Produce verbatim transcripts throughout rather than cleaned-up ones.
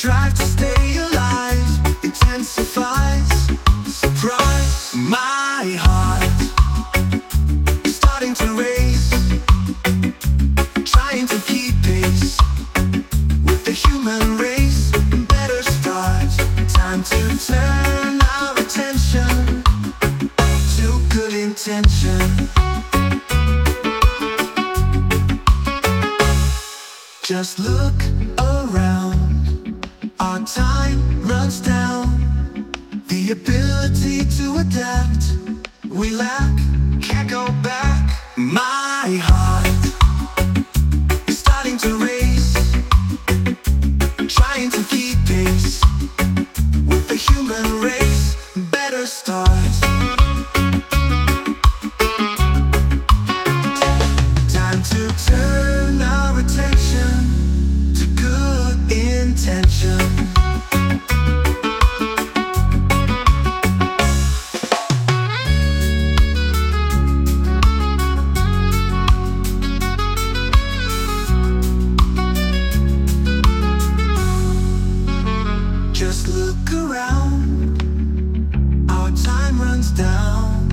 drive to stay alive intensifies. Surprise, my heart starting to race, trying to keep pace with the human race. Better start, time to turn our attention to good intention. Just look around, our time runs down. The ability to adapt, we lack, can't go back. My heart is starting to race, trying to keep pace with the human race. Better start. Time to turn our attention to good intention. Just look around, our time runs down.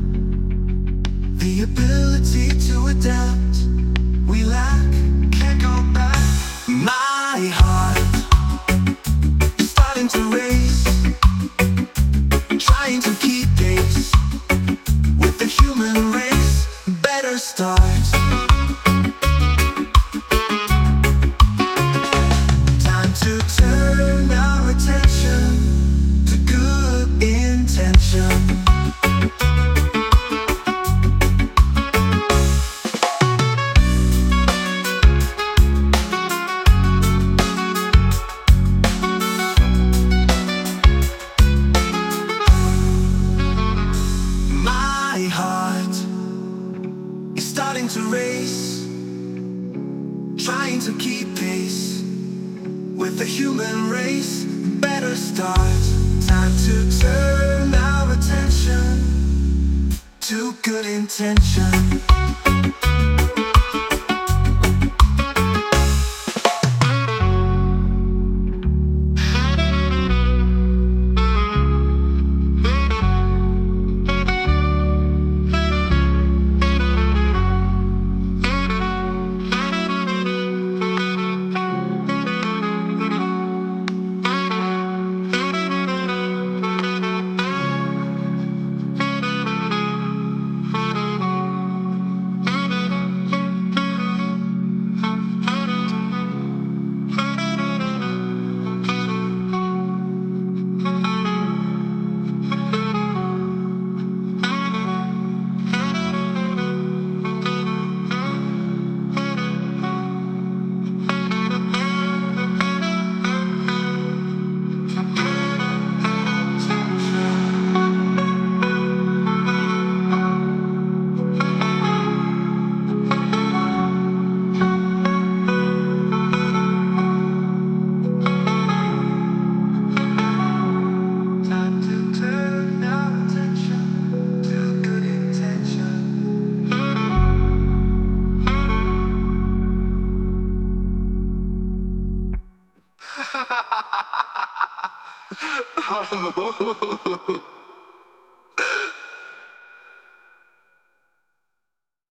The ability to adapt, we lack, can't go back. My heart is starting to race, trying to keep pace with the human race. Better start. Time to turn our attention to good intention. My heart is starting to race, trying to keep pace with the human race. Better start. Time to turn our attention to good intention. Ha ha ha ha.